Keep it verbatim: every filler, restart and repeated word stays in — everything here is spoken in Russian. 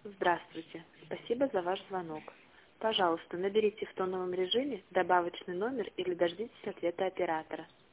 Здравствуйте. Спасибо за ваш звонок. Пожалуйста, наберите в тоновом режиме добавочный номер или дождитесь ответа оператора.